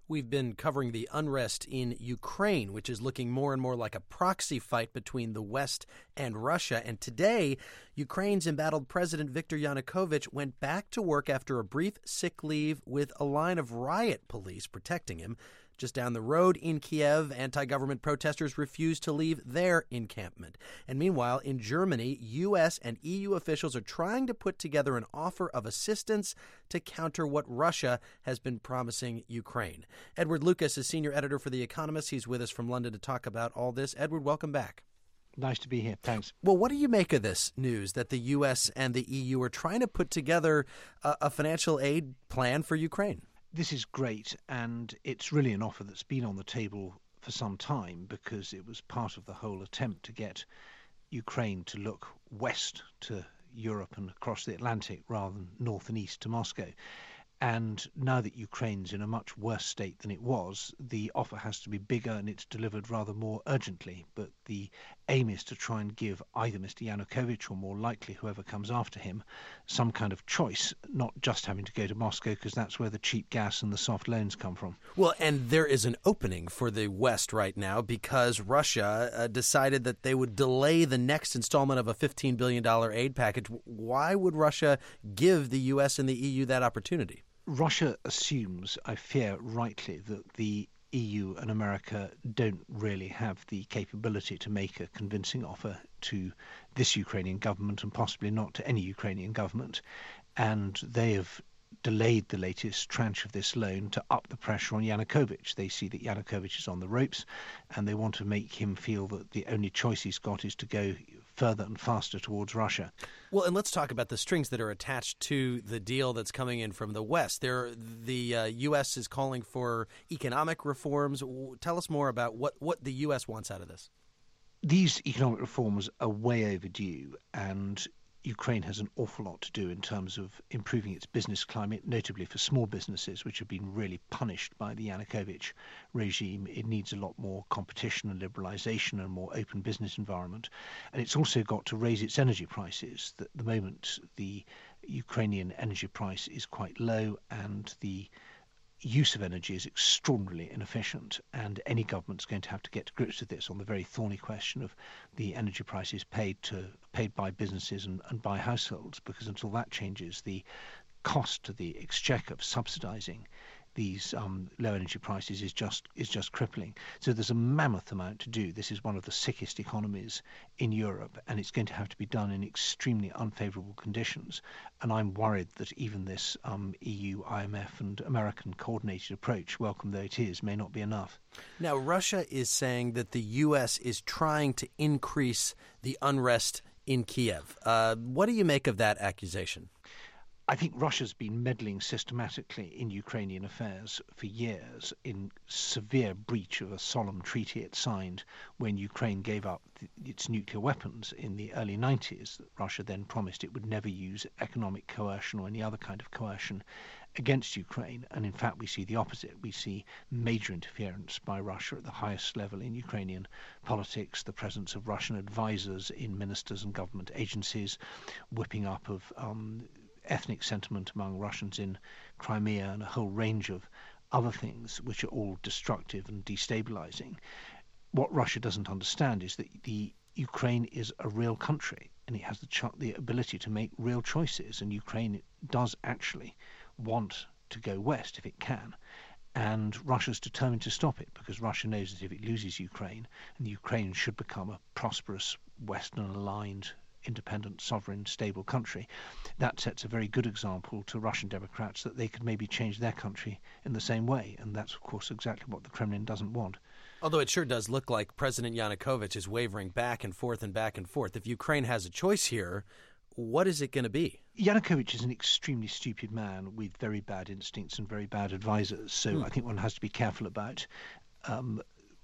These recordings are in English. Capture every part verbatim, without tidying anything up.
We've been covering the unrest in Ukraine, which is looking more and more like a proxy fight between the West and Russia. And today, Ukraine's embattled President Viktor Yanukovych went back to work after a brief sick leave with a line of riot police protecting him. Just down the road in Kiev, anti-government protesters refused to leave their encampment. And meanwhile, in Germany, U S and E U officials are trying to put together an offer of assistance to counter what Russia has been promising Ukraine. Edward Lucas is senior editor for The Economist. He's with us from London to talk about all this. Edward, welcome back. Nice to be here. Thanks. Well, what do you make of this news that the U S and the E U are trying to put together a, a financial aid plan for Ukraine? This is great, and it's really an offer that's been on the table for some time because it was part of the whole attempt to get Ukraine to look west to Europe and across the Atlantic rather than north and east to Moscow. And now that Ukraine's in a much worse state than it was, the offer has to be bigger and it's delivered rather more urgently. But the aim is to try and give either Mister Yanukovych or more likely whoever comes after him some kind of choice, not just having to go to Moscow because that's where the cheap gas and the soft loans come from. Well, and there is an opening for the West right now because Russia uh, decided that they would delay the next installment of a fifteen billion dollars aid package. Why would Russia give the U S and the E U that opportunity? Russia assumes, I fear rightly, that the E U and America don't really have the capability to make a convincing offer to this Ukrainian government and possibly not to any Ukrainian government. And they have delayed the latest tranche of this loan to up the pressure on Yanukovych. They see that Yanukovych is on the ropes and they want to make him feel that the only choice he's got is to go further and faster towards Russia. Well, and let's talk about the strings that are attached to the deal that's coming in from the West. There, the uh, U S is calling for economic reforms. Tell us more about what, what the U S wants out of this. These economic reforms are way overdue, and Ukraine has an awful lot to do in terms of improving its business climate, notably for small businesses, which have been really punished by the Yanukovych regime. It needs a lot more competition and liberalisation and a more open business environment. And it's also got to raise its energy prices. At the moment, the Ukrainian energy price is quite low and the use of energy is extraordinarily inefficient, and any government's going to have to get to grips with this on the very thorny question of the energy prices paid to paid by businesses and, and by households, because until that changes, the cost to the exchequer of subsidising these um, low energy prices is just is just crippling. So there's a mammoth amount to do. This is one of the sickest economies in Europe, and it's going to have to be done in extremely unfavourable conditions. And I'm worried that even this um, E U, I M F and American coordinated approach, welcome though it is, may not be enough. Now, Russia is saying that the U S is trying to increase the unrest in Kiev. Uh, what do you make of that accusation? I think Russia's been meddling systematically in Ukrainian affairs for years in severe breach of a solemn treaty it signed when Ukraine gave up th- its nuclear weapons in the early nineties. Russia then promised it would never use economic coercion or any other kind of coercion against Ukraine. And in fact, we see the opposite. We see major interference by Russia at the highest level in Ukrainian politics, the presence of Russian advisors in ministers and government agencies, whipping up of um, ethnic sentiment among Russians in Crimea, and a whole range of other things which are all destructive and destabilizing. What Russia doesn't understand is that the Ukraine is a real country and it has the, ch- the ability to make real choices, and Ukraine does actually want to go west if it can. And Russia's determined to stop it because Russia knows that if it loses Ukraine, and Ukraine should become a prosperous, Western-aligned, independent, sovereign, stable country, that sets a very good example to Russian Democrats that they could maybe change their country in the same way. And that's, of course, exactly what the Kremlin doesn't want. Although it sure does look like President Yanukovych is wavering back and forth and back and forth. If Ukraine has a choice here, what is it going to be? Yanukovych is an extremely stupid man with very bad instincts and very bad advisors. So hmm. I think one has to be careful about um,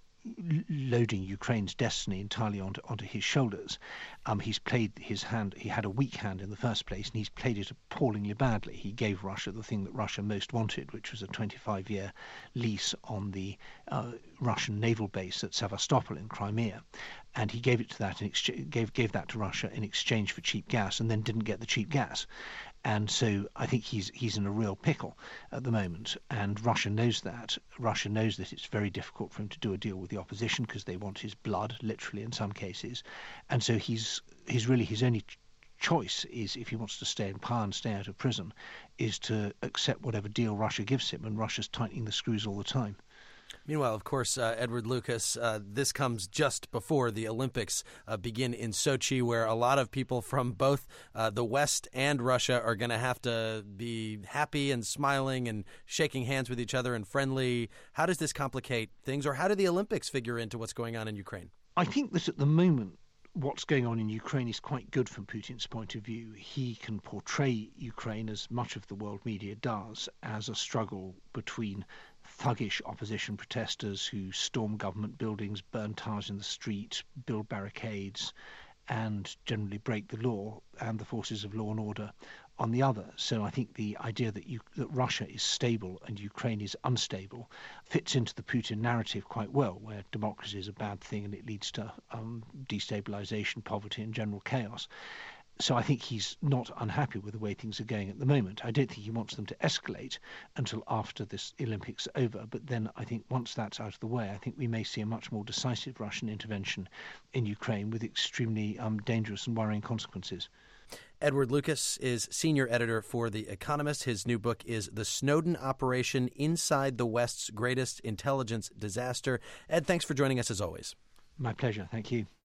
loading Ukraine's destiny entirely onto, onto his shoulders. Um, he's played his hand, he had a weak hand in the first place, and he's played it appallingly badly. He gave Russia the thing that Russia most wanted, which was a twenty-five year lease on the uh, Russian naval base at Sevastopol in Crimea. And he gave it to that in exchange, gave gave that to Russia in exchange for cheap gas, and then didn't get the cheap gas. And so I think he's he's in a real pickle at the moment, and Russia knows that. Russia knows that it's very difficult for him to do a deal with the opposition because they want his blood, literally in some cases. And so he's he's really his only ch- choice is, if he wants to stay in power and stay out of prison, is to accept whatever deal Russia gives him, and Russia's tightening the screws all the time. Meanwhile, of course, uh, Edward Lucas, uh, this comes just before the Olympics uh, begin in Sochi, where a lot of people from both uh, the West and Russia are going to have to be happy and smiling and shaking hands with each other and friendly. How does this complicate things, or how do the Olympics figure into what's going on in Ukraine? I think that at the moment, what's going on in Ukraine is quite good from Putin's point of view. He can portray Ukraine, as much of the world media does, as a struggle between thuggish opposition protesters who storm government buildings, burn tires in the street, build barricades, and generally break the law, and the forces of law and order on the other. So I think the idea that, you, that Russia is stable and Ukraine is unstable fits into the Putin narrative quite well, where democracy is a bad thing and it leads to um, destabilization, poverty, and general chaos. So I think he's not unhappy with the way things are going at the moment. I don't think he wants them to escalate until after this Olympics are over. But then I think once that's out of the way, I think we may see a much more decisive Russian intervention in Ukraine with extremely um, dangerous and worrying consequences. Edward Lucas is senior editor for The Economist. His new book is The Snowden Operation: Inside the West's Greatest Intelligence Disaster. Ed, thanks for joining us as always. My pleasure. Thank you.